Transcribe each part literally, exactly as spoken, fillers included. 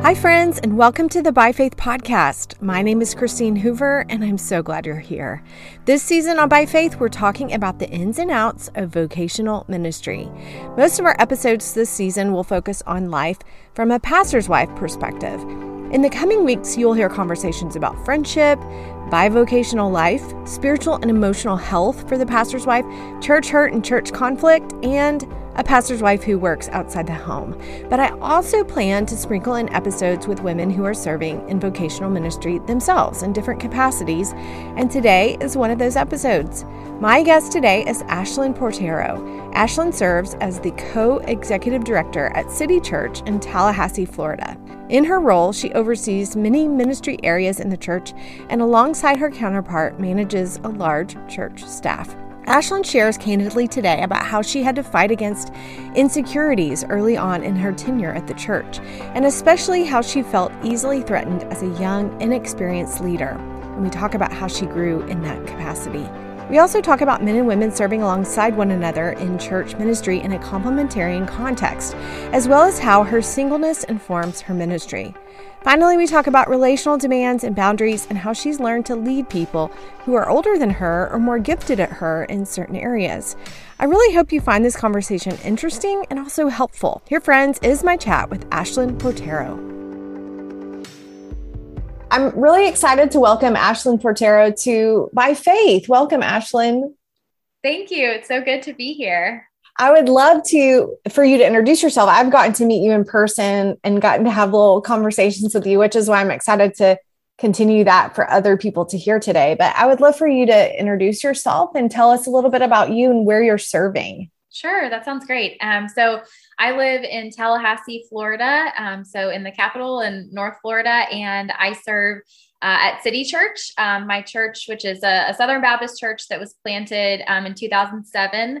Hi, friends, and welcome to the By Faith podcast. My name is Christine Hoover, and I'm so glad you're here. This season on By Faith, we're talking about the ins and outs of vocational ministry. Most of our episodes this season will focus on life from a pastor's wife perspective. In the coming weeks, you'll hear conversations about friendship, bivocational life, spiritual and emotional health for the pastor's wife, church hurt and church conflict, and a pastor's wife who works outside the home. But I also plan to sprinkle in episodes with women who are serving in vocational ministry themselves in different capacities, and today is one of those episodes. My guest today is Ashlyn Portero. Ashlyn serves as the co-executive director at City Church in Tallahassee, Florida. In her role, she oversees many ministry areas in the church and alongside her counterpart manages a large church staff. Ashlyn shares candidly today about how she had to fight against insecurities early on in her tenure at the church, and especially how she felt easily threatened as a young, inexperienced leader. And we talk about how she grew in that capacity. We also talk about men and women serving alongside one another in church ministry in a complementarian context, as well as how her singleness informs her ministry. Finally, we talk about relational demands and boundaries and how she's learned to lead people who are older than her or more gifted at her in certain areas. I really hope you find this conversation interesting and also helpful. Here, friends, is my chat with Ashlyn Portero. I'm really excited to welcome Ashlyn Portero to By Faith. Welcome, Ashlyn. Thank you. It's so good to be here. I would love to, for you to introduce yourself. I've gotten to meet you in person and gotten to have little conversations with you, which is why I'm excited to continue that for other people to hear today. But I would love for you to introduce yourself and tell us a little bit about you and where you're serving. Sure. That sounds great. Um, so I live in Tallahassee, Florida. Um, so in the capital in North Florida, and I serve uh, at City Church, um, my church, which is a, a Southern Baptist church that was planted um, in two thousand seven.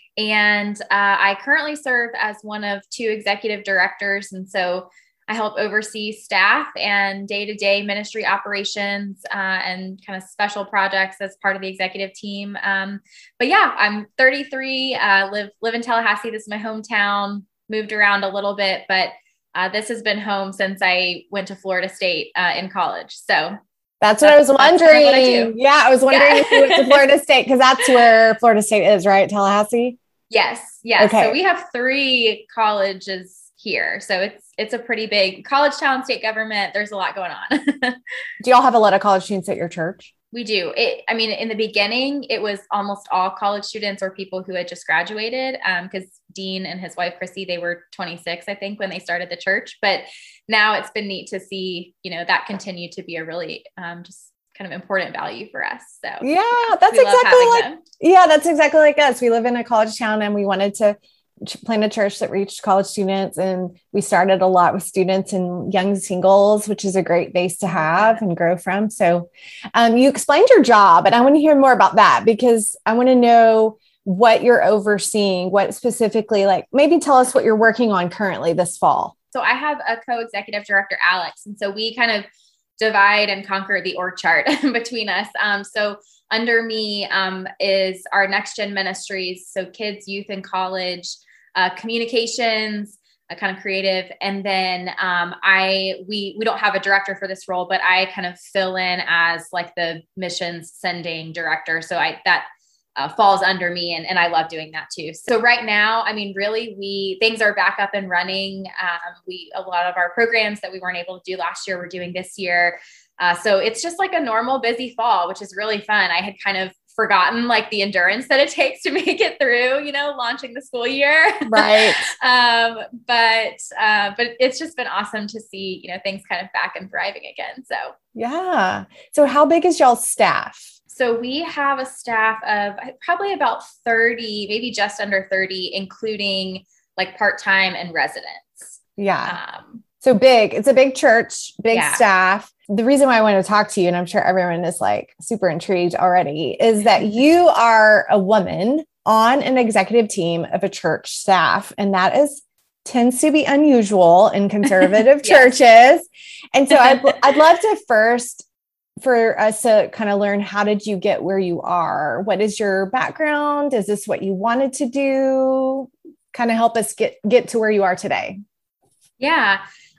And uh, I currently serve as one of two executive directors. And so I help oversee staff and day-to-day ministry operations uh, and kind of special projects as part of the executive team. Um, but yeah, I'm thirty-three, uh, live, live in Tallahassee. This is my hometown, moved around a little bit, but uh, this has been home since I went to Florida State uh, in college. So That's what that's, I was wondering. I yeah, I was wondering yeah. if you went to Florida State, because that's where Florida State is, right? Tallahassee? Yes. Yes. Okay. So we have three colleges here. So it's, it's a pretty big college town, state government. There's a lot going on. Do y'all have a lot of college students at your church? We do. It, I mean, in the beginning, it was almost all college students or people who had just graduated. Um, cause Dean and his wife, Chrissy, they were twenty-six, I think, when they started the church, but now it's been neat to see, you know, that continue to be a really, um, just kind of important value for us. So yeah, that's exactly like, them. yeah, that's exactly like us. We live in a college town and we wanted to plant a church that reached college students. And we started a lot with students and young singles, which is a great base to have and grow from. So um, you explained your job, and I want to hear more about that, because I want to know what you're overseeing, what specifically, like maybe tell us what you're working on currently this fall. So I have a co-executive director, Alex. And so we kind of divide and conquer the org chart between us. Um, so under me um, is our next gen ministries. So kids, youth, and college, uh, communications, uh, kind of creative. And then um, I, we, we don't have a director for this role, but I kind of fill in as like the missions sending director. So I, that Uh, falls under me. And, and I love doing that too. So right now, I mean, really, we, things are back up and running. Um, we, a lot of our programs that we weren't able to do last year, we're doing this year. Uh, so it's just like a normal busy fall, which is really fun. I had kind of forgotten like the endurance that it takes to make it through, you know, launching the school year. Right. um, but, uh, but it's just been awesome to see, you know, things kind of back and thriving again. So, yeah. So how big is y'all's staff? So we have a staff of probably about thirty, maybe just under thirty, including like part-time and residents. Yeah. Um, so big, it's a big church, big yeah. staff. The reason why I want to talk to you, and I'm sure everyone is like super intrigued already, is that you are a woman on an executive team of a church staff. And that is tends to be unusual in conservative yes. churches. And so I'd, I'd love to first for us to kind of learn, how did you get where you are? What is your background? Is this what you wanted to do? Kind of help us get, get to where you are today. Yeah.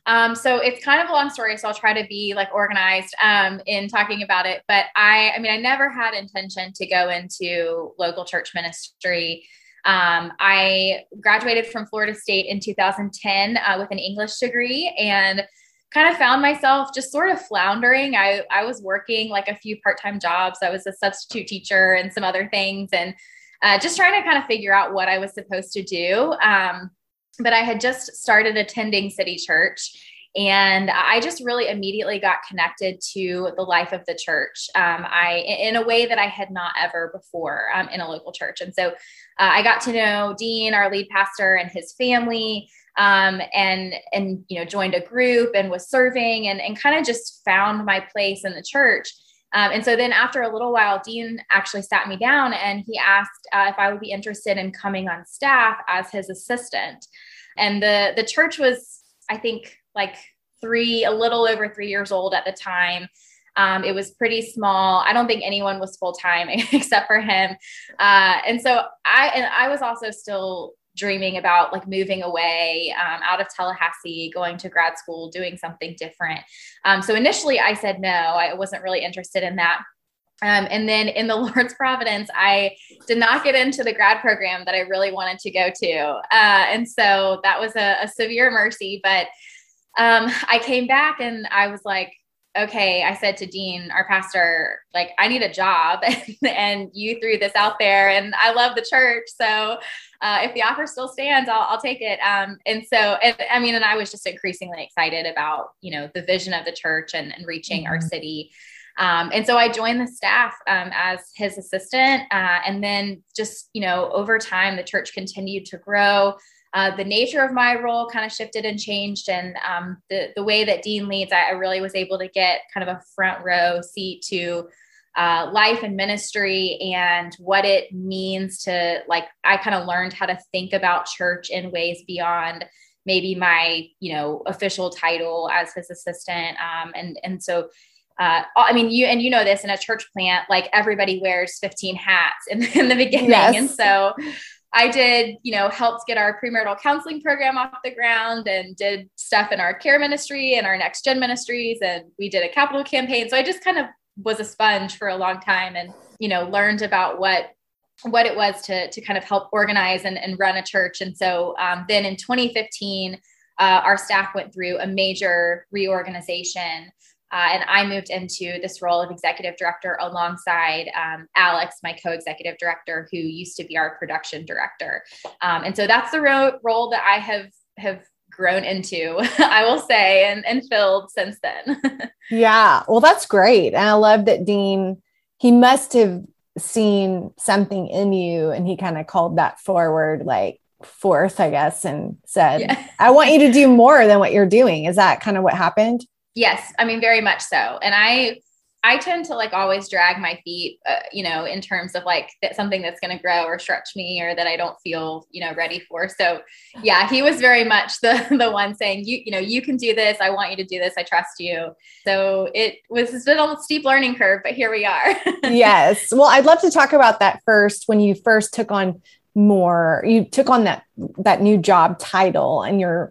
Um, so it's kind of a long story, so I'll try to be like organized um, in talking about it. But I, I mean, I never had intention to go into local church ministry. Um, I graduated from Florida State in two thousand ten uh, with an English degree, and kind of found myself just sort of floundering. I, I was working like a few part-time jobs. I was a substitute teacher and some other things, and uh, just trying to kind of figure out what I was supposed to do. Um, but I had just started attending City Church, and I just really immediately got connected to the life of the church. Um, I, in a way that I had not ever before um, in a local church. And so uh, I got to know Dean, our lead pastor, and his family, um, and, and, you know, joined a group and was serving, and, and kind of just found my place in the church. Um, and so then after a little while, Dean actually sat me down and he asked uh, if I would be interested in coming on staff as his assistant. And the, the church was, I think, like three, a little over three years old at the time. Um, it was pretty small. I don't think anyone was full-time except for him. Uh, and so I, and I was also still dreaming about like moving away um, out of Tallahassee, going to grad school, doing something different. Um, so initially I said no, I wasn't really interested in that. Um, and then in the Lord's providence, I did not get into the grad program that I really wanted to go to. Uh, and so that was a, a severe mercy, but um, I came back and I was like, okay, I said to Dean, our pastor, like, I need a job and you threw this out there and I love the church. So uh, if the offer still stands, I'll, I'll take it. Um, and so, and, I mean, and I was just increasingly excited about, you know, the vision of the church and, and reaching mm-hmm. our city. Um, and so I joined the staff um, as his assistant. Uh, and then just, you know, over time, the church continued to grow. Uh, the nature of my role kind of shifted and changed. And um, the, the way that Dean leads, I, I really was able to get kind of a front row seat to uh, life and ministry and what it means to, like, I kind of learned how to think about church in ways beyond maybe my, you know, official title as his assistant. Um, and, and so, uh, I mean, you, and you know this, in a church plant, like everybody wears fifteen hats in, in the beginning. Yes. And so I did, you know, helped get our premarital counseling program off the ground and did stuff in our care ministry and our next gen ministries. And we did a capital campaign. So I just kind of was a sponge for a long time and, you know, learned about what, what it was to, to kind of help organize and, and run a church. And so um, then in twenty fifteen, uh, our staff went through a major reorganization. Uh, and I moved into this role of executive director alongside um, Alex, my co-executive director, who used to be our production director. Um, and so that's the ro- role that I have have grown into, I will say, and, and filled since then. Yeah, well, that's great. And I love that Dean, he must have seen something in you and he kind of called that forward, like forth, I guess, and said, yeah. I want you to do more than what you're doing. Is that kind of what happened? Yes. I mean, very much so. And I, I tend to like always drag my feet, uh, you know, in terms of like that something that's going to grow or stretch me or that I don't feel, you know, ready for. So yeah, he was very much the, the one saying, you, you know, you can do this. I want you to do this. I trust you. So it was a little steep learning curve, but here we are. Yes. Well, I'd love to talk about that first. When you first took on more, you took on that, that new job title and you're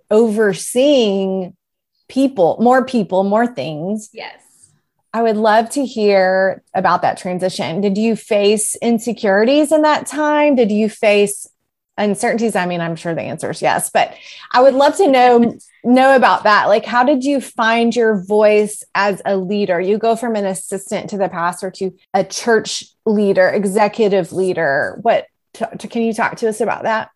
overseeing people, more people, more things. Yes. I would love to hear about that transition. Did you face insecurities in that time? Did you face uncertainties? I mean, I'm sure the answer is yes, but I would love to know, know about that. Like, how did you find your voice as a leader? You go from an assistant to the pastor to a church leader, executive leader. What, t- can you talk to us about that?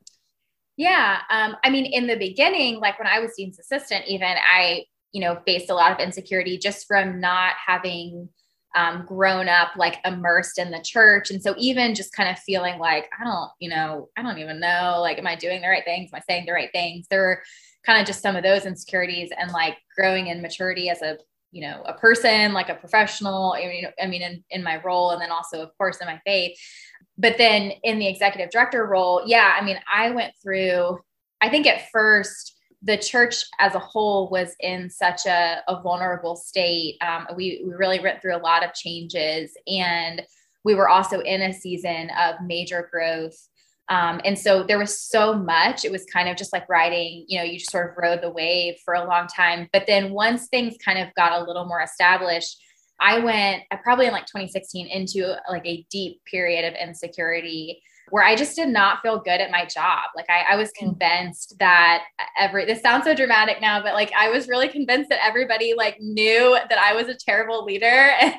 Yeah. Um, I mean, in the beginning, like when I was Dean's assistant, even I, you know, faced a lot of insecurity just from not having um, grown up, like immersed in the church. And so even just kind of feeling like, I don't, you know, I don't even know, like, am I doing the right things? Am I saying the right things? There were kind of just some of those insecurities and like growing in maturity as a, you know, a person, like a professional, I mean, I mean, in, in my role, and then also of course in my faith. But then in the executive director role, yeah, I mean, I went through, I think at first the church as a whole was in such a, a vulnerable state. Um, we, we really went through a lot of changes, and we were also in a season of major growth. Um, and so there was so much, it was kind of just like riding, you know, you just sort of rode the wave for a long time. But then once things kind of got a little more established, I went, I probably in like twenty sixteen into like a deep period of insecurity where I just did not feel good at my job. Like I, I was convinced that every, this sounds so dramatic now, but like, I was really convinced that everybody like knew that I was a terrible leader and,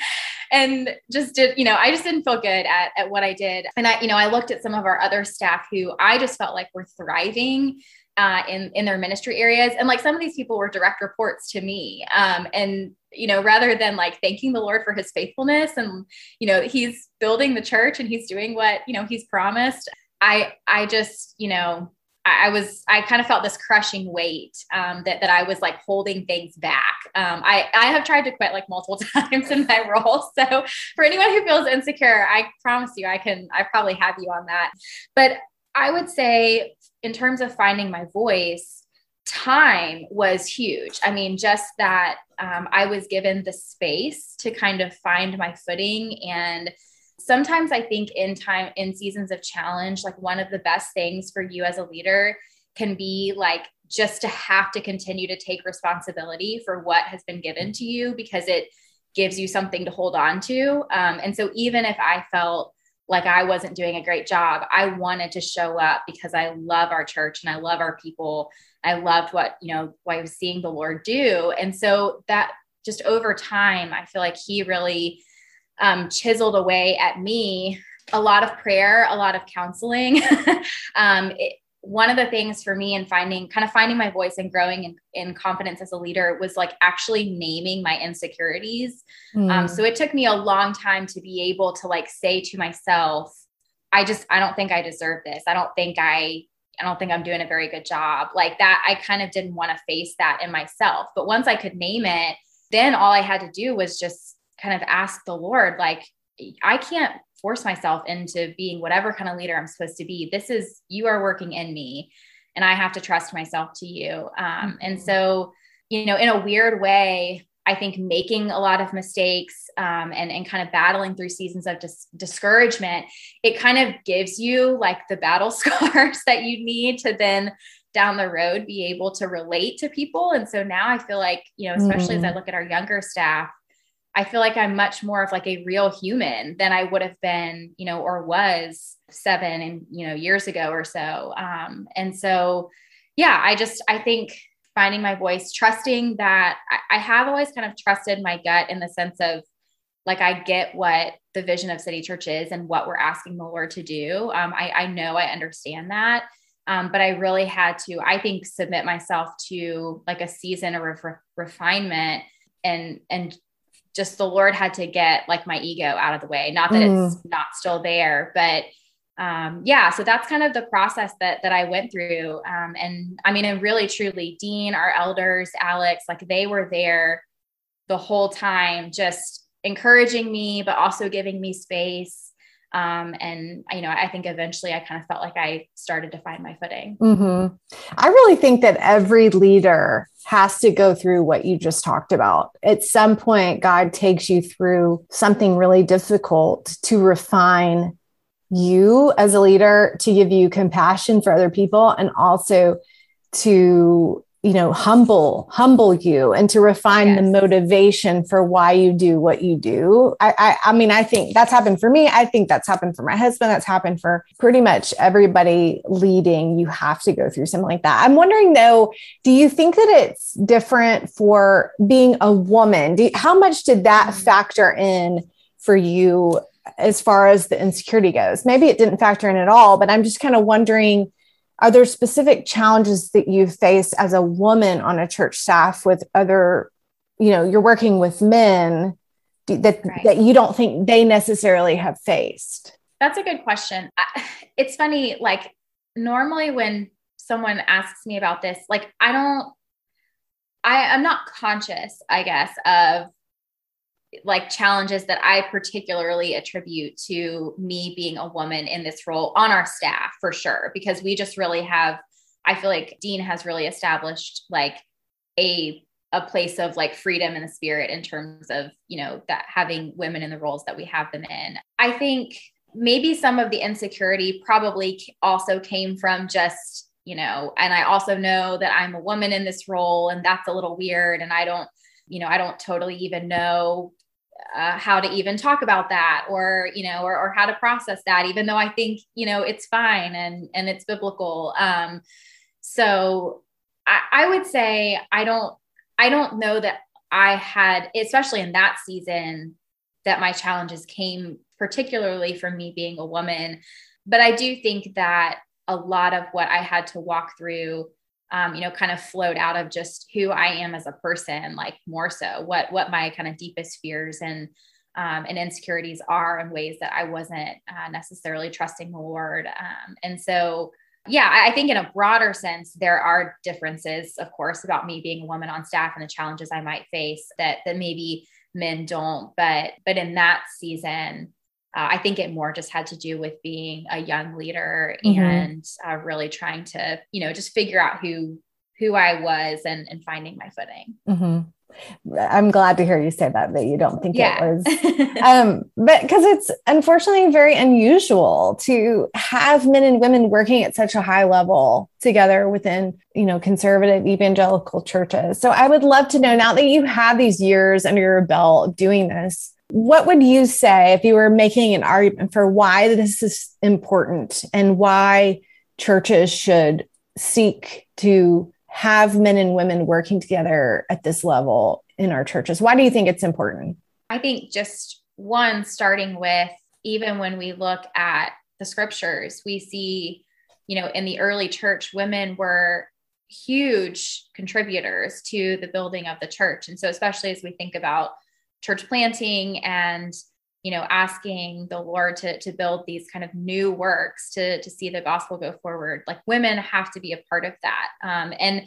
and just did, you know, I just didn't feel good at, at what I did. And I, you know, I looked at some of our other staff who I just felt like were thriving uh, in, in their ministry areas. And like, some of these people were direct reports to me. Um, and, you know, rather than like thanking the Lord for his faithfulness and, you know, he's building the church and he's doing what, you know, he's promised. I, I just, you know, I, I was, I kind of felt this crushing weight um, that, that I was like holding things back. Um, I, I have tried to quit like multiple times in my role. So for anyone who feels insecure, I promise you, I can, I probably have you on that. But I would say in terms of finding my voice, time was huge. I mean, just that um, I was given the space to kind of find my footing. And sometimes I think in time, in seasons of challenge, like one of the best things for you as a leader can be like just to have to continue to take responsibility for what has been given to you, because it gives you something to hold on to. Um, and so even if I felt like I wasn't doing a great job, I wanted to show up because I love our church and I love our people. I loved what, you know, what I was seeing the Lord do. And so that just over time, I feel like he really um, chiseled away at me, a lot of prayer, a lot of counseling. um, it, one of the things for me in finding, kind of finding my voice and growing in, in confidence as a leader was like actually naming my insecurities. Mm. Um, so it took me a long time to be able to like say to myself, I just, I don't think I deserve this. I don't think I, I don't think I'm doing a very good job like that. I kind of didn't want to face that in myself. But once I could name it, then all I had to do was just kind of ask the Lord, like, I can't force myself into being whatever kind of leader I'm supposed to be. This is, you are working in me and I have to trust myself to you. Um, mm-hmm. And so, you know, in a weird way, I think making a lot of mistakes um, and, and kind of battling through seasons of dis- discouragement, it kind of gives you like the battle scars that you need to then down the road be able to relate to people. And so now I feel like, you know, especially mm-hmm. as I look at our younger staff, I feel like I'm much more of like a real human than I would have been, you know, or was seven and, you know, years ago or so. Um, and so, yeah, I just, I think finding my voice, trusting that I, I have always kind of trusted my gut in the sense of like, I get what the vision of City Church is and what we're asking the Lord to do. Um, I, I know I understand that. Um, but I really had to, I think, submit myself to like a season of re- refinement and, and, just the Lord had to get like my ego out of the way. Not that mm. it's not still there, but um, yeah, so that's kind of the process that, that I went through. Um, and I mean, and really truly Dean, our elders, Alex, like they were there the whole time, just encouraging me, but also giving me space. Um, and, you know, I think eventually I kind of felt like I started to find my footing. Mm-hmm. I really think that every leader has to go through what you just talked about. At some point, God takes you through something really difficult to refine you as a leader, to give you compassion for other people, and also to, you know, humble, humble you and to refine yes. the motivation for why you do what you do. I, I, I mean, I think that's happened for me. I think that's happened for my husband. That's happened for pretty much everybody leading. You have to go through something like that. I'm wondering though, do you think that it's different for being a woman? Do you, how much did that factor in for you as far as the insecurity goes? Maybe it didn't factor in at all, but I'm just kind of wondering, are there specific challenges that you face as a woman on a church staff with other, you know, you're working with men that, right. that you don't think they necessarily have faced? That's a good question. It's funny, like normally when someone asks me about this, like I don't, I, I'm not conscious, I guess, of like challenges that I particularly attribute to me being a woman in this role on our staff for sure, because we just really have, I feel like Dean has really established like a, a place of like freedom in the spirit in terms of, you know, that having women in the roles that we have them in. I think maybe some of the insecurity probably also came from just, you know, and I also know that I'm a woman in this role, and that's a little weird. And I don't, you know, I don't totally even know uh, how to even talk about that, or, you know, or, or how to process that, even though I think, you know, it's fine and, and it's biblical. Um, so I, I would say, I don't, I don't know that I had, especially in that season, that my challenges came particularly from me being a woman. But I do think that a lot of what I had to walk through, um, you know, kind of flowed out of just who I am as a person, like more so what, what my kind of deepest fears and, um, and insecurities are in ways that I wasn't uh, necessarily trusting the Lord. Um, and so, yeah, I think in a broader sense, there are differences, of course, about me being a woman on staff and the challenges I might face that, that maybe men don't. But, but in that season, uh, I think it more just had to do with being a young leader mm-hmm. and uh, really trying to, you know, just figure out who, who I was and, and finding my footing. Mm-hmm. I'm glad to hear you say that, that you don't think yeah. it was, um, but because it's unfortunately very unusual to have men and women working at such a high level together within, you know, conservative evangelical churches. So I would love to know, now that you have these years under your belt doing this, what would you say if you were making an argument for why this is important and why churches should seek to have men and women working together at this level in our churches? Why do you think it's important? I think just one, starting with, even when we look at the scriptures, we see, you know, in the early church, women were huge contributors to the building of the church. And so especially as we think about church planting and, you know, asking the Lord to, to build these kind of new works to, to see the gospel go forward, like women have to be a part of that. Um, and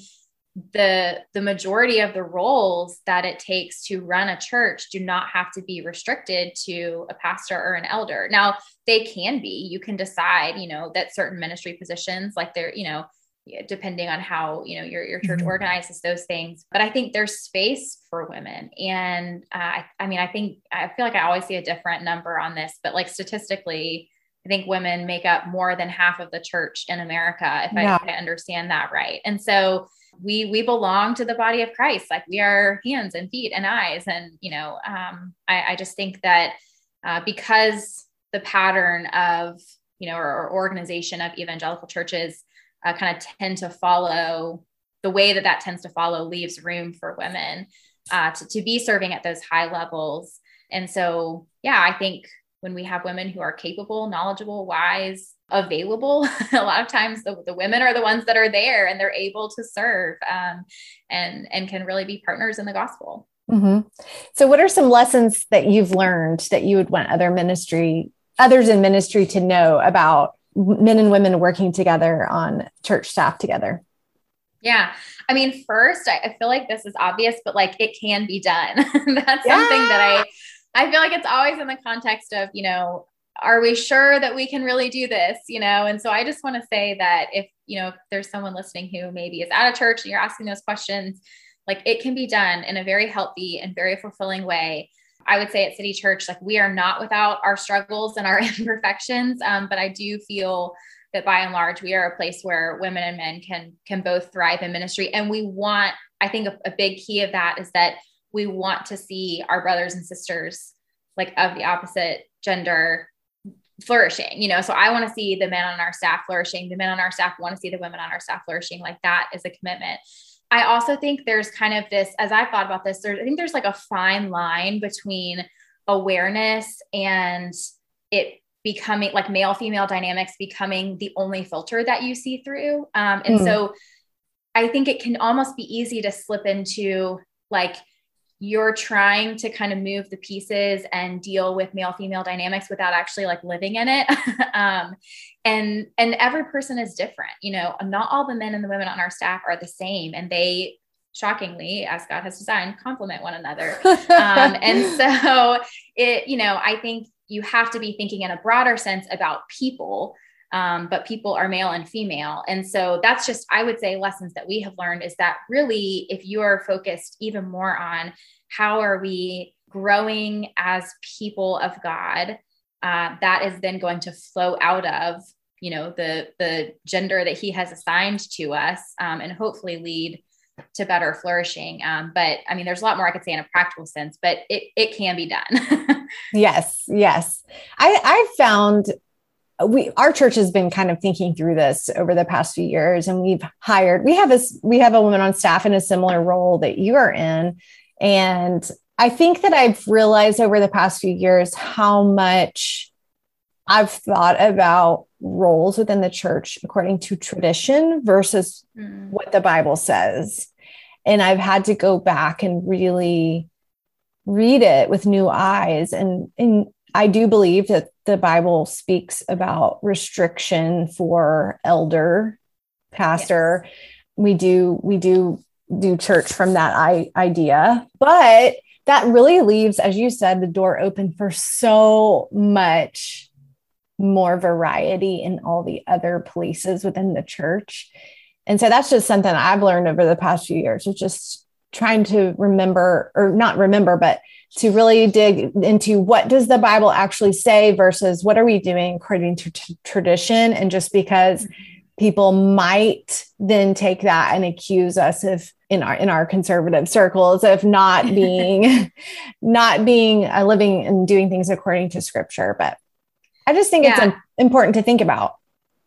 the, the majority of the roles that it takes to run a church do not have to be restricted to a pastor or an elder. Now they can be, you can decide, you know, that certain ministry positions, like they're, you know, depending on how, you know, your, your church mm-hmm. organizes those things. But I think there's space for women. And uh, I, I mean, I think, I feel like I always see a different number on this, but like statistically, I think women make up more than half of the church in America, if, yeah. I, if I understand that right. And so we, we belong to the body of Christ. Like we are hands and feet and eyes. And, you know, um, I, I just think that uh, because the pattern of, you know, or, or organization of evangelical churches Uh, kind of tend to follow the way that that tends to follow leaves room for women uh, to, to be serving at those high levels. And so, yeah, I think when we have women who are capable, knowledgeable, wise, available, a lot of times the, the women are the ones that are there and they're able to serve um, and, and can really be partners in the gospel. Mm-hmm. So what are some lessons that you've learned that you would want other ministry, others in ministry to know about men and women working together on church staff together? Yeah. I mean, first, I, I feel like this is obvious, but like it can be done. That's yeah. something that I, I feel like it's always in the context of, you know, are we sure that we can really do this? You know? And so I just want to say that if, you know, if there's someone listening who maybe is at a church and you're asking those questions, like it can be done in a very healthy and very fulfilling way. I would say at City Church, like we are not without our struggles and our imperfections. Um, but I do feel that by and large, we are a place where women and men can, can both thrive in ministry. And we want, I think a, a big key of that is that we want to see our brothers and sisters like of the opposite gender flourishing, you know? So I want to see the men on our staff flourishing. The men on our staff want to see the women on our staff flourishing. Like that is a commitment. I also think there's kind of this, as I've thought about this, there, I think there's like a fine line between awareness and it becoming like male female dynamics becoming the only filter that you see through. Um, and mm. so I think it can almost be easy to slip into like, you're trying to kind of move the pieces and deal with male female dynamics without actually like living in it. um, and, and every person is different, you know, not all the men and the women on our staff are the same. And they shockingly, as God has designed, complement one another. um, and so it, you know, I think you have to be thinking in a broader sense about people. Um, but people are male and female. And so that's just, I would say lessons that we have learned is that really, if you are focused even more on how are we growing as people of God, uh, that is then going to flow out of, you know, the, the gender that he has assigned to us, um, and hopefully lead to better flourishing. Um, but I mean, there's a lot more I could say in a practical sense, but it, it can be done. Yes. Yes. I, I found we, our church has been kind of thinking through this over the past few years, and we've hired, we have this, we have a woman on staff in a similar role that you are in. And I think that I've realized over the past few years how much I've thought about roles within the church according to tradition versus mm. what the Bible says. And I've had to go back and really read it with new eyes. And, and I do believe that the Bible speaks about restriction for elder, pastor. Yes. We do, we do do church from that I, idea, but that really leaves, as you said, the door open for so much more variety in all the other places within the church. And so that's just something I've learned over the past few years, is just trying to remember, or not remember, but to really dig into what does the Bible actually say versus what are we doing according to t- tradition. And just because people might then take that and accuse us of, in our, in our conservative circles, of not being, not being uh, living and doing things according to scripture. But I just think yeah. it's important to think about.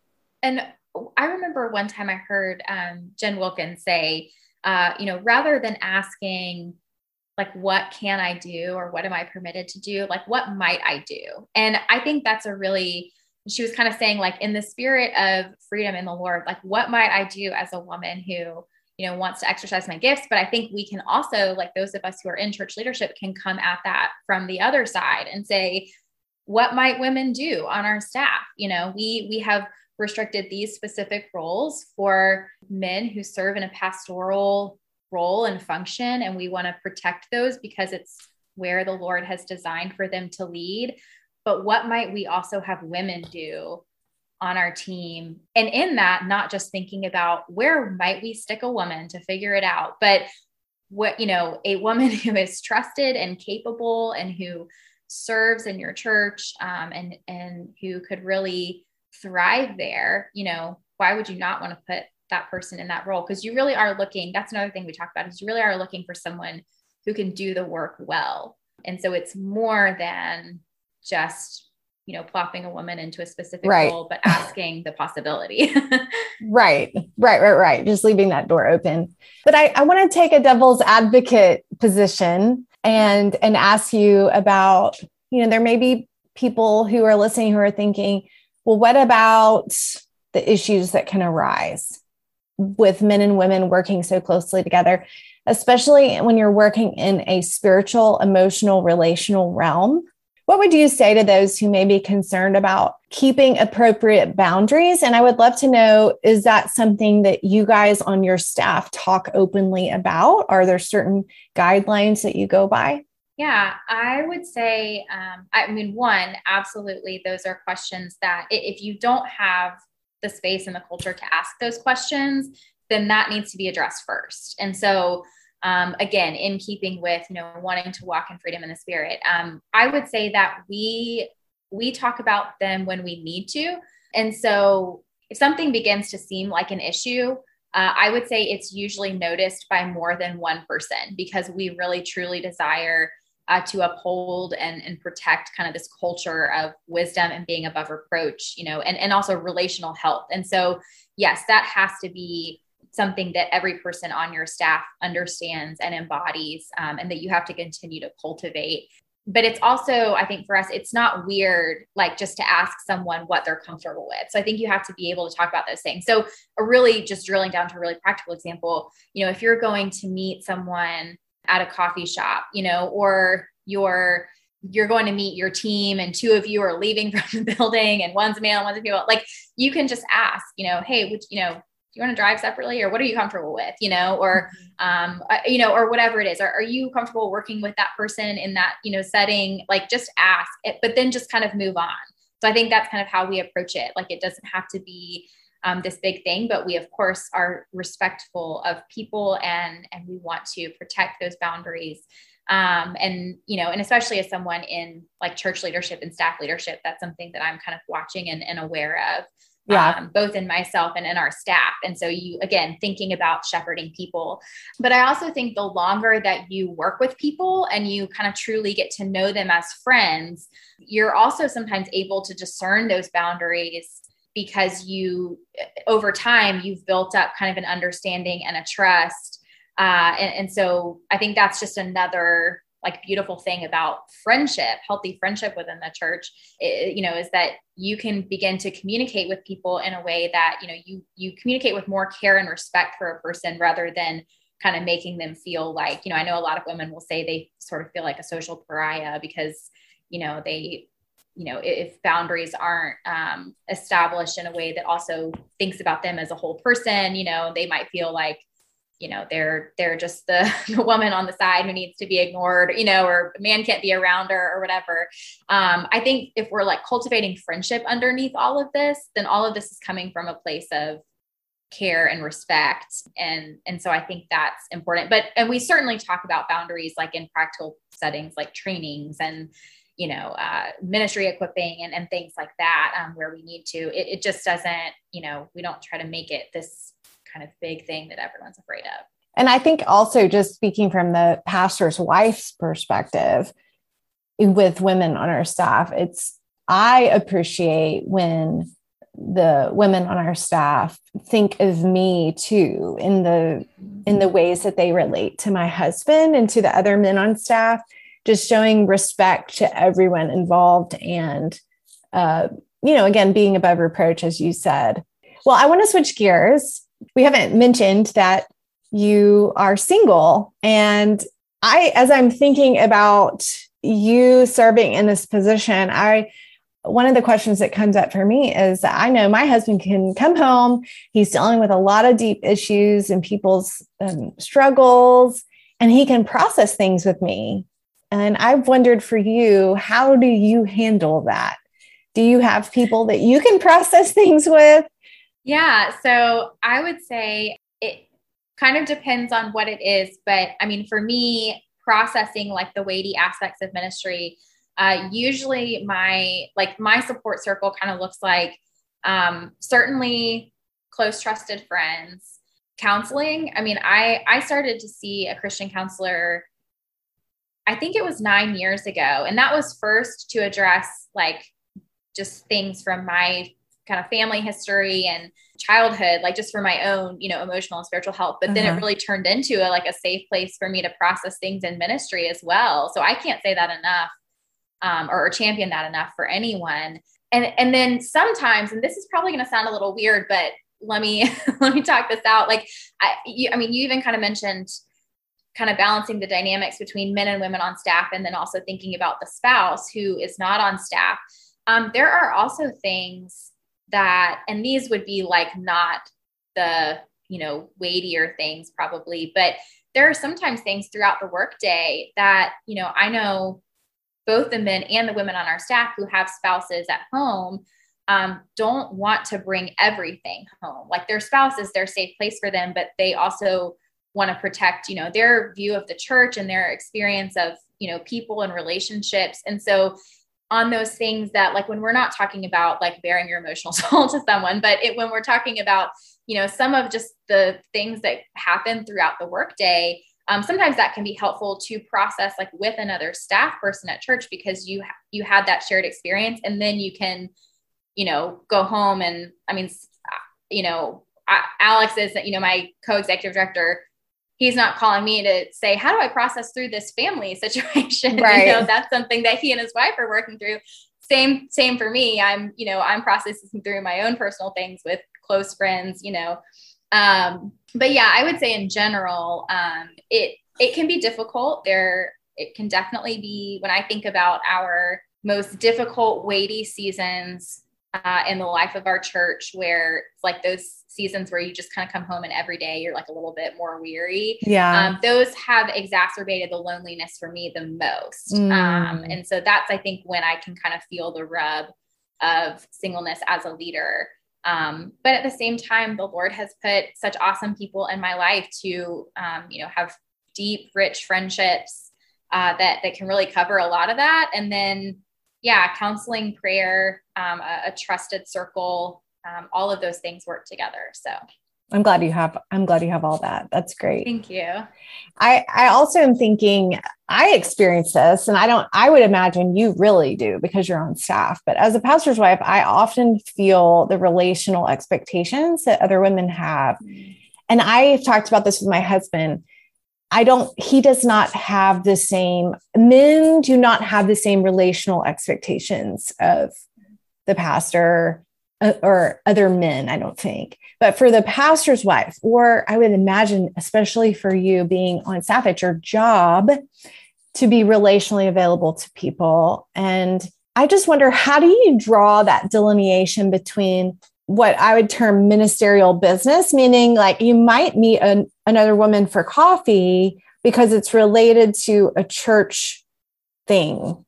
And I remember one time I heard um, Jen Wilkins say, uh, you know, rather than asking, like, what can I do? Or what am I permitted to do? Like, what might I do? And I think that's a really, she was kind of saying, like, in the spirit of freedom in the Lord, like, what might I do as a woman who, you know, wants to exercise my gifts? But I think we can also, like those of us who are in church leadership, can come at that from the other side and say, what might women do on our staff? You know, we, we have restricted these specific roles for men who serve in a pastoral role and function. And we want to protect those because it's where the Lord has designed for them to lead. But what might we also have women do on our team? And in that, not just thinking about where might we stick a woman to figure it out, but what, you know, a woman who is trusted and capable and who serves in your church, um, and, and who could really thrive there, you know, why would you not want to put that person in that role? Because you really are looking, that's another thing we talk about, is you really are looking for someone who can do the work well. And so it's more than just, you know, plopping a woman into a specific right. role, but asking the possibility. Right, right, right, right. Just leaving that door open. But I, I want to take a devil's advocate position and, and ask you about, you know, there may be people who are listening who are thinking, well, what about the issues that can arise with men and women working so closely together, especially when you're working in a spiritual, emotional, relational realm? What would you say to those who may be concerned about keeping appropriate boundaries? And I would love to know, is that something that you guys on your staff talk openly about? Are there certain guidelines that you go by? Yeah, I would say, um, I mean, one, absolutely. Those are questions that if you don't have the space and the culture to ask those questions, then that needs to be addressed first. And so Um, again, in keeping with, you know, wanting to walk in freedom in the spirit, um, I would say that we, we talk about them when we need to. And so if something begins to seem like an issue, uh, I would say it's usually noticed by more than one person, because we really truly desire uh, to uphold and, and protect kind of this culture of wisdom and being above reproach, you know, and, and also relational health. And so, yes, that has to be something that every person on your staff understands and embodies, um, and that you have to continue to cultivate. But it's also, I think for us, it's not weird, like just to ask someone what they're comfortable with. So I think you have to be able to talk about those things. So a really just drilling down to a really practical example, you know, if you're going to meet someone at a coffee shop, you know, or you're you're going to meet your team and two of you are leaving from the building and one's male and one's female, like you can just ask, you know, hey, would, you know, do you want to drive separately, or what are you comfortable with, you know, or, um, uh, you know, or whatever it is. Are, are you comfortable working with that person in that, you know, setting? Like just ask it, but then just kind of move on. So I think that's kind of how we approach it. Like it doesn't have to be um, this big thing, but we of course are respectful of people and, and we want to protect those boundaries. Um, and, you know, and especially as someone in like church leadership and staff leadership, that's something that I'm kind of watching and, and aware of, yeah. um, both in myself and in our staff. And so you, again, thinking about shepherding people, but I also think the longer that you work with people and you kind of truly get to know them as friends, you're also sometimes able to discern those boundaries because you, over time, you've built up kind of an understanding and a trust. Uh, and, and so I think that's just another like beautiful thing about friendship, healthy friendship within the church, it, you know, is that you can begin to communicate with people in a way that, you know, you, you communicate with more care and respect for a person rather than kind of making them feel like, you know, I know a lot of women will say they sort of feel like a social pariah because, you know, they, you know, if boundaries aren't um, established in a way that also thinks about them as a whole person, you know, they might feel like, you know, they're, they're just the, the woman on the side who needs to be ignored, you know, or a man can't be around her or whatever. Um, I think if we're like cultivating friendship underneath all of this, then all of this is coming from a place of care and respect. And, and so I think that's important, but, and we certainly talk about boundaries, like in practical settings, like trainings and, you know, uh, ministry equipping and, and things like that, um, where we need to, it, it just doesn't, you know, we don't try to make it this kind of big thing that everyone's afraid of. And I think also just speaking from the pastor's wife's perspective with women on our staff, it's, I appreciate when the women on our staff think of me too, in the, in the ways that they relate to my husband and to the other men on staff, just showing respect to everyone involved. And, uh, you know, again, being above reproach, as you said. Well, I want to switch gears. We haven't mentioned that you are single. And I, as I'm thinking about you serving in this position, I, one of the questions that comes up for me is that I know my husband can come home. He's dealing with a lot of deep issues and people's um, struggles, and he can process things with me. And I've wondered for you, how do you handle that? Do you have people that you can process things with? Yeah. So I would say it kind of depends on what it is. But I mean, for me, processing like the weighty aspects of ministry, uh, usually my, like my support circle kind of looks like, um, certainly close, trusted friends, counseling. I mean, I, I started to see a Christian counselor, I think it was nine years ago. And that was first to address like just things from my kind of family history and childhood, like just for my own, you know, emotional and spiritual health. But uh-huh. then it really turned into a, like a safe place for me to process things in ministry as well. So I can't say that enough, um, or, or champion that enough for anyone. And, and then sometimes, and this is probably going to sound a little weird, but let me, let me talk this out. Like, I, you, I mean, you even kind of mentioned kind of balancing the dynamics between men and women on staff, and then also thinking about the spouse who is not on staff. Um, there are also things that, and these would be like not the, you know, weightier things probably, but there are sometimes things throughout the workday that, you know, I know both the men and the women on our staff who have spouses at home um, don't want to bring everything home. Like their spouse is their safe place for them, but they also want to protect, you know, their view of the church and their experience of, you know, people and relationships. And so on those things that, like, when we're not talking about like bearing your emotional soul to someone, but it, when we're talking about, you know, some of just the things that happen throughout the workday, um, sometimes that can be helpful to process like with another staff person at church, because you, you had that shared experience, and then you can, you know, go home. And I mean, you know, I, Alex is, you know, my co-executive director. He's not calling me to say, how do I process through this family situation? Right. You know, that's something that he and his wife are working through. Same, same for me. I'm, you know, I'm processing through my own personal things with close friends, you know. Um, but yeah, I would say in general, um, it, it can be difficult there. It can definitely be, when I think about our most difficult, weighty seasons uh, in the life of our church, where it's like those seasons where you just kind of come home and every day you're like a little bit more weary. Yeah. Um, those have exacerbated the loneliness for me the most. Mm. Um, and so that's, I think, when I can kind of feel the rub of singleness as a leader. Um, but at the same time, the Lord has put such awesome people in my life to, um, you know, have deep, rich friendships uh, that, that can really cover a lot of that. And then, yeah, counseling, prayer, um, a, a trusted circle, um, all of those things work together. So I'm glad you have, I'm glad you have all that. That's great. Thank you. I, I also am thinking I experienced this, and I don't, I would imagine you really do because you're on staff, but as a pastor's wife, I often feel the relational expectations that other women have. And I've talked about this with my husband. I don't, he does not have the same, men do not have the same relational expectations of the pastor uh, or other men, I don't think. But for the pastor's wife, or I would imagine, especially for you being on staff at your job, to be relationally available to people. And I just wonder, how do you draw that delineation between what I would term ministerial business, meaning like you might meet an, another woman for coffee because it's related to a church thing.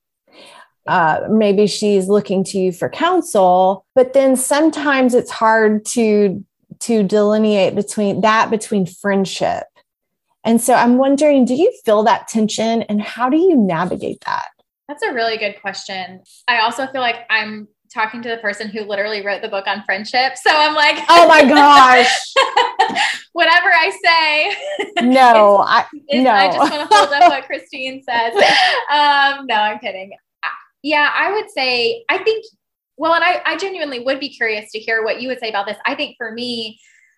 Uh, maybe she's looking to you for counsel, but then sometimes it's hard to, to delineate between that, between friendship. And so I'm wondering, do you feel that tension, and how do you navigate that? That's a really good question. I also feel like I'm talking to the person who literally wrote the book on friendship. So I'm like, oh my gosh, whatever I say. No, I, no. I just want to hold up what Christine says. Um, no, I'm kidding. Yeah, I would say, I think, well, and I, I genuinely would be curious to hear what you would say about this. I think for me,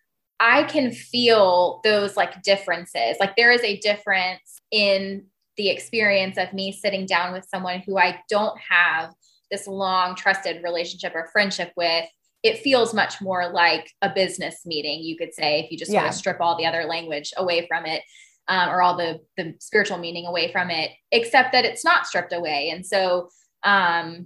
I can feel those like differences. Like there is a difference in the experience of me sitting down with someone who I don't have this long trusted relationship or friendship with. It feels much more like a business meeting, you could say, if you just yeah. sort of strip all the other language away from it, um, or all the, the spiritual meaning away from it, except that it's not stripped away. And so um,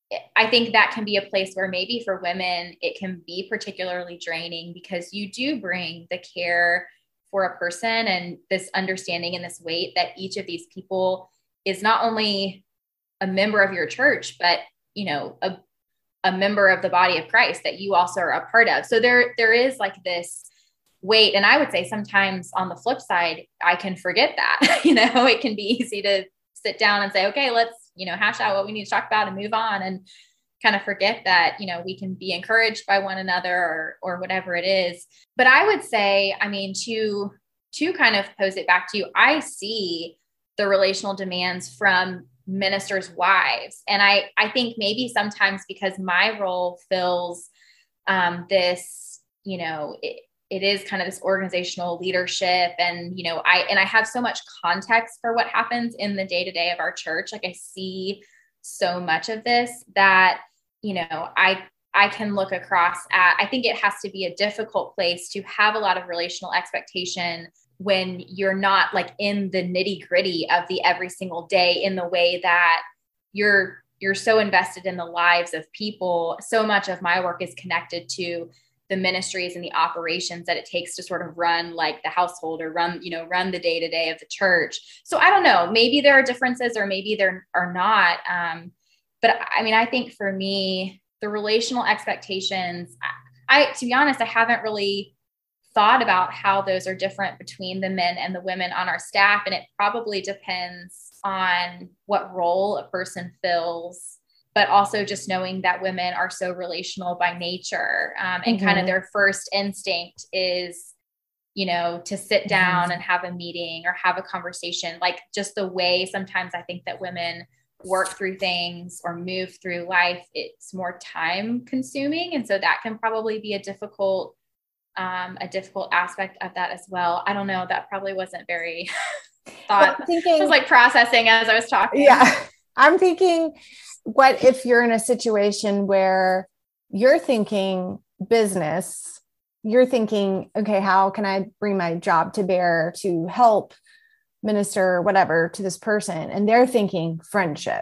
I think that can be a place where maybe for women, it can be particularly draining because you do bring the care for a person and this understanding and this weight that each of these people is not only a member of your church, but, you know, a, a member of the body of Christ that you also are a part of. So there, there is like this weight. And I would say sometimes on the flip side, I can forget that, you know, it can be easy to sit down and say, okay, let's, you know, hash out what we need to talk about and move on, and kind of forget that, you know, we can be encouraged by one another or, or whatever it is. But I would say, I mean, to, to kind of pose it back to you, I see the relational demands from ministers' wives. And I, I think maybe sometimes because my role fills um, this, you know, it, it is kind of this organizational leadership. And, you know, I, and I have so much context for what happens in the day-to-day of our church. Like I see so much of this that, you know, I, I can look across at, I think it has to be a difficult place to have a lot of relational expectation when you're not like in the nitty gritty of the every single day, in the way that you're, you're so invested in the lives of people. So much of my work is connected to the ministries and the operations that it takes to sort of run like the household or run, you know, run the day to day of the church. So I don't know, maybe there are differences or maybe there are not. Um, but I mean, I think for me, the relational expectations, I, I, to be honest, I haven't really thought about how those are different between the men and the women on our staff. And it probably depends on what role a person fills, but also just knowing that women are so relational by nature. Um, and mm-hmm. kind of their first instinct is, you know, to sit down mm-hmm. and have a meeting or have a conversation, like just the way sometimes I think that women work through things or move through life, it's more time consuming. And so that can probably be a difficult, um, a difficult aspect of that as well. I don't know. That probably wasn't very thought. Well, thinking, I was like processing as I was talking. Yeah. I'm thinking, what if you're in a situation where you're thinking business, you're thinking, okay, how can I bring my job to bear to help minister or whatever to this person? And they're thinking friendship.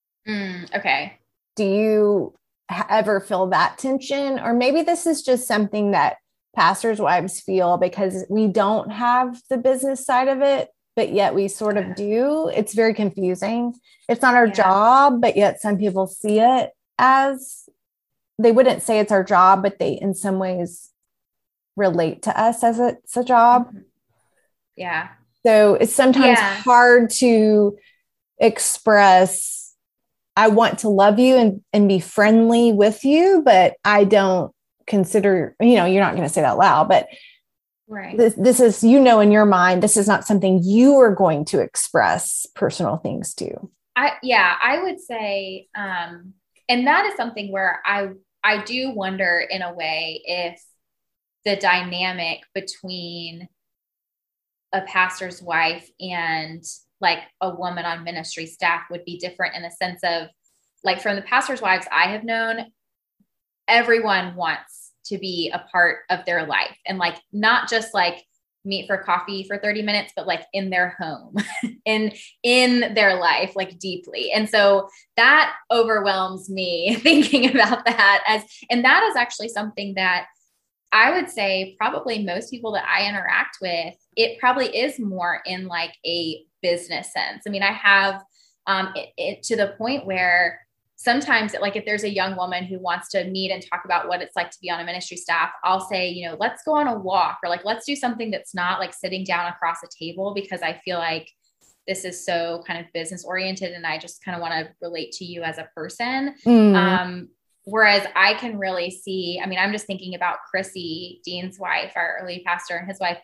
Mm, okay. Do you ever feel that tension? Or maybe this is just something that pastors' wives feel because we don't have the business side of it, but yet we sort of do. It's very confusing. It's not our yeah. job, but yet some people see it as, they wouldn't say it's our job, but they in some ways relate to us as it's a job. Mm-hmm. Yeah. So it's sometimes yeah. hard to express, I want to love you and, and be friendly with you, but I don't consider, you know, you're not going to say that loud, but right. this, this is, you know, in your mind, this is not something you are going to express personal things to. I, yeah, I would say, um, and that is something where I, I do wonder in a way if the dynamic between a pastor's wife and like a woman on ministry staff would be different in the sense of like from the pastor's wives I have known, everyone wants to be a part of their life and like, not just like meet for coffee for thirty minutes, but like in their home in, in their life, like deeply. And so that overwhelms me thinking about that as, and that is actually something that I would say probably most people that I interact with, it probably is more in like a business sense. I mean, I have um, it, it to the point where sometimes like if there's a young woman who wants to meet and talk about what it's like to be on a ministry staff, I'll say, you know, let's go on a walk or like, let's do something that's not like sitting down across a table, because I feel like this is so kind of business oriented. And I just kind of want to relate to you as a person. Mm. Um, Whereas I can really see, I mean, I'm just thinking about Chrissy, Dean's wife, our early pastor, and his wife.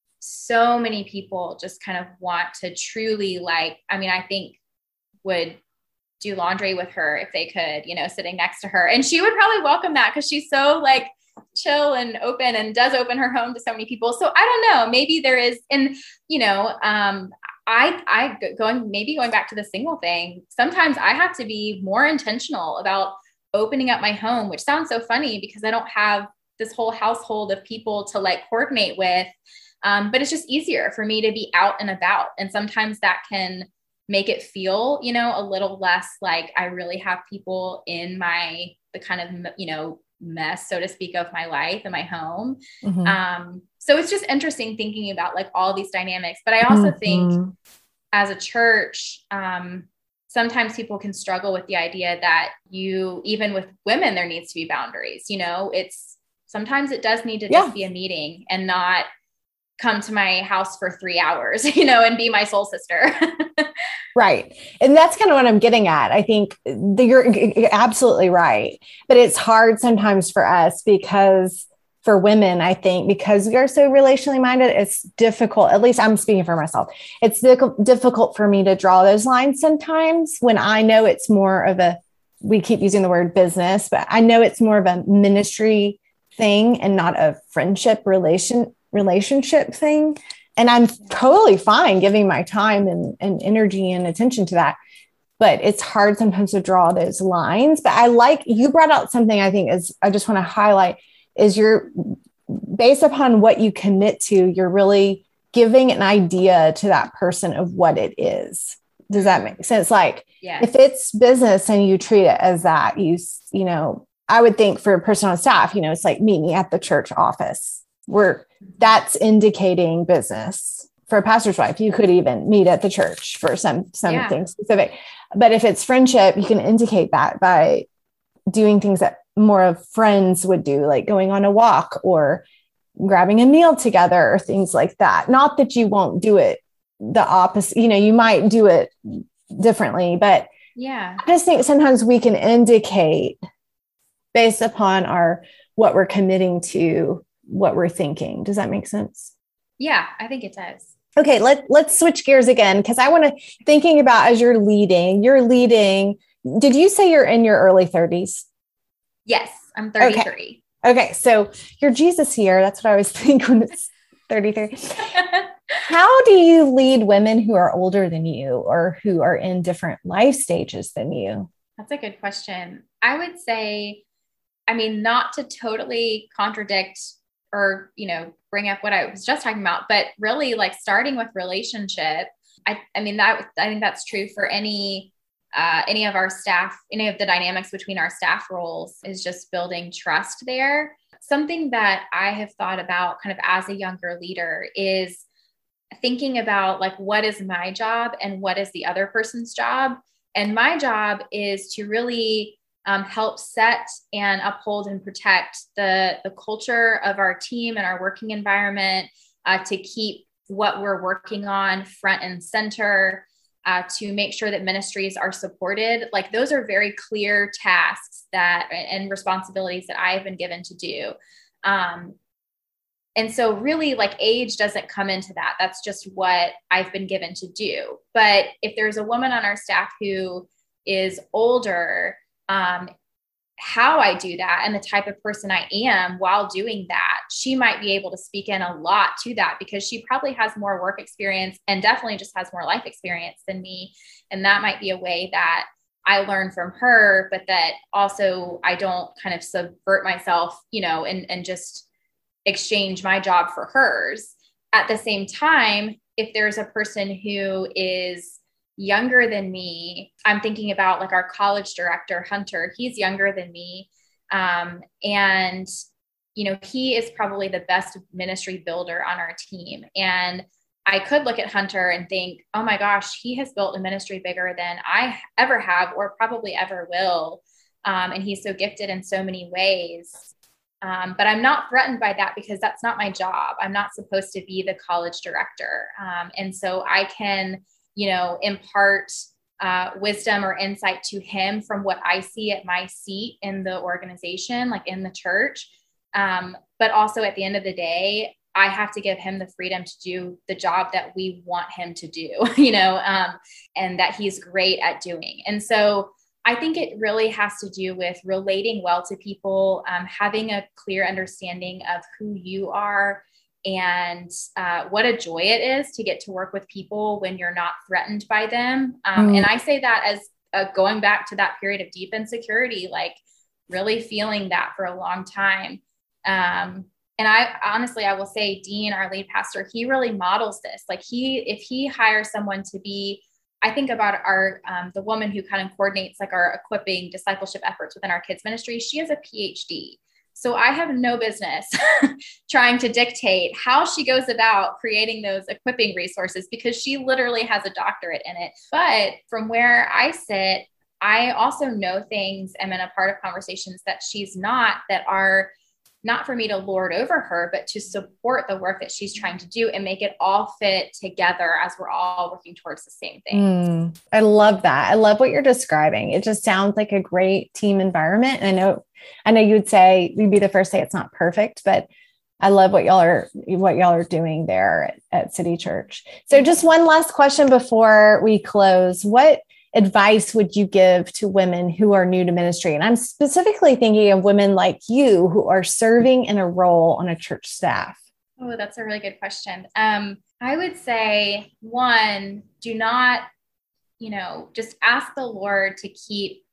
So many people just kind of want to truly like, I mean, I think would do laundry with her if they could, you know, sitting next to her. And she would probably welcome that because she's so like chill and open and does open her home to so many people. So I don't know, maybe there is, and, you know, um, I, I going, maybe going back to the single thing, sometimes I have to be more intentional about opening up my home, which sounds so funny because I don't have this whole household of people to like coordinate with. Um, but it's just easier for me to be out and about. And sometimes that can make it feel, you know, a little less like I really have people in my, the kind of, you know, mess, so to speak, of my life and my home. Mm-hmm. Um, so it's just interesting thinking about like all these dynamics, but I also mm-hmm. think as a church, um, sometimes people can struggle with the idea that you, even with women, there needs to be boundaries. You know, it's sometimes it does need to yeah. just be a meeting and not come to my house for three hours, you know, and be my soul sister. Right. And that's kind of what I'm getting at. I think you're absolutely right. But it's hard sometimes for us because for women, I think, because we are so relationally minded, it's difficult. At least I'm speaking for myself. It's difficult for me to draw those lines sometimes when I know it's more of a, we keep using the word business, but I know it's more of a ministry thing and not a friendship relation relationship thing. And I'm totally fine giving my time and, and energy and attention to that. But it's hard sometimes to draw those lines. But I like, you brought out something I think is, I just want to highlight is you're based upon what you commit to, you're really giving an idea to that person of what it is. Does that make sense? Like yes. If it's business and you treat it as that, you, you know, I would think for a person on staff, you know, it's like meet me at the church office where that's indicating business. For a pastor's wife, you could even meet at the church for some, something yeah. specific. But if it's friendship, you can indicate that by doing things that more of friends would do, like going on a walk or grabbing a meal together or things like that. Not that you won't do it the opposite, you know, you might do it differently, but yeah, I just think sometimes we can indicate based upon our, what we're committing to, what we're thinking. Does that make sense? Yeah, I think it does. Okay. Let, let's switch gears again. Cause I want to thinking about as you're leading, you're leading, did you say you're in your early thirties? Yes, I'm thirty-three. Okay. okay. So you're Jesus here. That's what I always think when it's thirty-three. How do you lead women who are older than you or who are in different life stages than you? That's a good question. I would say, I mean, not to totally contradict or, you know, bring up what I was just talking about, but really like starting with relationship. I, I mean, that, I think that's true for any Uh, any of our staff, any of the dynamics between our staff roles is just building trust there. Something that I have thought about kind of as a younger leader is thinking about like, what is my job and what is the other person's job? And my job is to really um, help set and uphold and protect the, the culture of our team and our working environment, uh, to keep what we're working on front and center. uh, to make sure that ministries are supported. Like those are very clear tasks that and responsibilities that I have been given to do. Um, and so really like age doesn't come into that. That's just what I've been given to do. But if there's a woman on our staff who is older, um, how I do that and the type of person I am while doing that, she might be able to speak in a lot to that because she probably has more work experience and definitely just has more life experience than me. And that might be a way that I learn from her, but that also I don't kind of subvert myself, you know, and, and just exchange my job for hers. At the same time, if there's a person who is younger than me, I'm thinking about like our college director, Hunter, he's younger than me. Um, and, you know, he is probably the best ministry builder on our team. And I could look at Hunter and think, oh my gosh, he has built a ministry bigger than I ever have, or probably ever will. Um, and he's so gifted in so many ways. Um, but I'm not threatened by that because that's not my job. I'm not supposed to be the college director. Um, and so I can, you know, impart uh, wisdom or insight to him from what I see at my seat in the organization, like in the church. Um, but also at the end of the day, I have to give him the freedom to do the job that we want him to do, you know, um, and that he's great at doing. And so I think it really has to do with relating well to people, um, having a clear understanding of who you are and uh, what a joy it is to get to work with people when you're not threatened by them. Um, mm. And I say that as uh, going back to that period of deep insecurity, like really feeling that for a long time. Um, and I honestly, I will say Dean, our lead pastor, he really models this. Like he, if he hires someone to be, I think about our, um, the woman who kind of coordinates like our equipping discipleship efforts within our kids ministry. She has a P H D. So I have no business trying to dictate how she goes about creating those equipping resources because she literally has a doctorate in it. But from where I sit, I also know things and am a part of conversations that she's not, that are not for me to lord over her, but to support the work that she's trying to do and make it all fit together as we're all working towards the same thing. Mm, I love that. I love what you're describing. It just sounds like a great team environment. And I know, I know you would say, you'd be the first to say it's not perfect, but I love what y'all are, what y'all are doing there at, at City Church. So just one last question before we close. What advice would you give to women who are new to ministry? And I'm specifically thinking of women like you who are serving in a role on a church staff. Oh, that's a really good question. Um, I would say, one, do not, you know, just ask the Lord to keep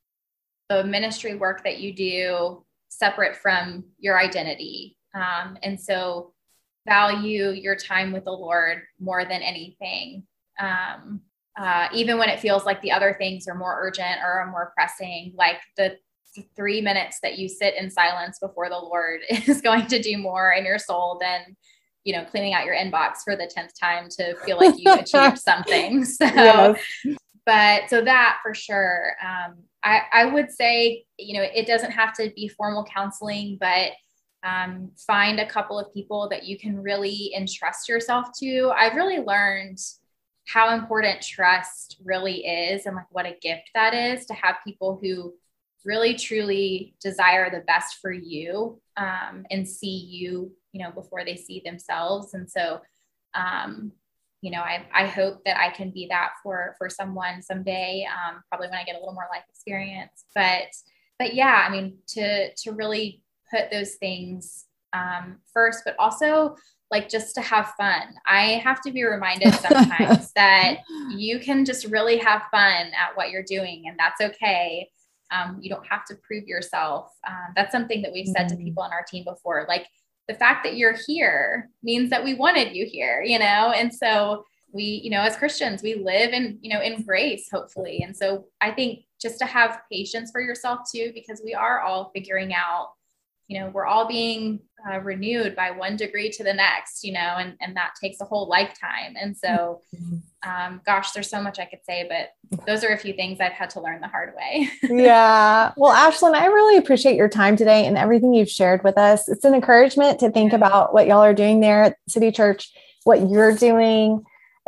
the ministry work that you do separate from your identity. Um, and so value your time with the Lord more than anything. Um, Uh, even when it feels like the other things are more urgent or are more pressing, like the th- three minutes that you sit in silence before the Lord is going to do more in your soul than, you know, cleaning out your inbox for the tenth time to feel like you achieved something. So, yes. But so that for sure, um, I, I would say, you know, it doesn't have to be formal counseling, but um, find a couple of people that you can really entrust yourself to. I've really learned how important trust really is and like what a gift that is to have people who really truly desire the best for you um, and see you, you know, before they see themselves. And so, um, you know, I, I hope that I can be that for, for someone someday, um, probably when I get a little more life experience, but, but yeah, I mean, to, to really put those things um, first, but also like just to have fun. I have to be reminded sometimes that you can just really have fun at what you're doing, and that's okay. Um, you don't have to prove yourself. Um, that's something that we've said mm-hmm. to people on our team before. Like the fact that you're here means that we wanted you here, you know? And so we, you know, as Christians, we live in, you know, in grace, hopefully. And so I think just to have patience for yourself too, because we are all figuring out, you know, we're all being uh, renewed by one degree to the next, you know, and, and that takes a whole lifetime. And so, um, gosh, there's so much I could say, but those are a few things I've had to learn the hard way. Yeah. Well, Ashlyn, I really appreciate your time today and everything you've shared with us. It's an encouragement to think about what y'all are doing there at City Church, what you're doing.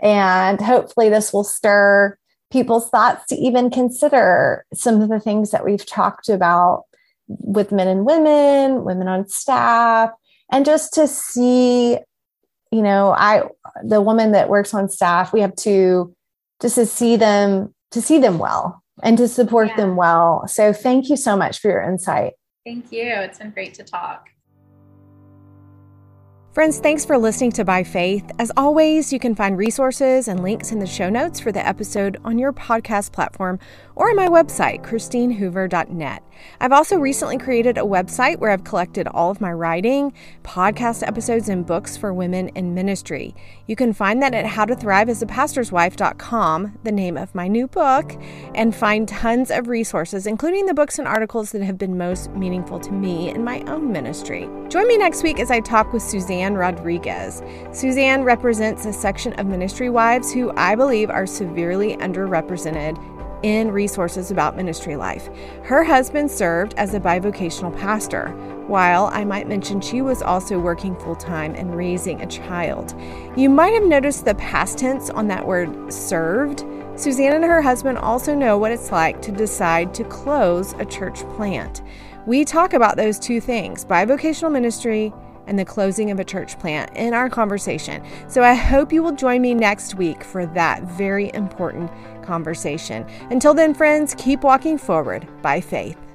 And hopefully this will stir people's thoughts to even consider some of the things that we've talked about with men and women, women on staff, and just to see, you know, I, the woman that works on staff, we have to just to see them, to see them well and to support yeah. them well. So thank you so much for your insight. Thank you. It's been great to talk. Friends, thanks for listening to By Faith. As always, you can find resources and links in the show notes for the episode on your podcast platform or on my website, christine hoover dot net. I've also recently created a website where I've collected all of my writing, podcast episodes, and books for women in ministry. You can find that at how to thrive as a pastor's wife dot com, the name of my new book, and find tons of resources, including the books and articles that have been most meaningful to me in my own ministry. Join me next week as I talk with Suzanne Rodriguez. Suzanne represents a section of ministry wives who I believe are severely underrepresented in resources about ministry life. Her husband served as a bivocational pastor, while I might mention she was also working full-time and raising a child. You might have noticed the past tense on that word served. Suzanne and her husband also know what it's like to decide to close a church plant. We talk about those two things, bivocational ministry and the closing of a church plant, in our conversation. So I hope you will join me next week for that very important conversation. Until then, friends, keep walking forward by faith.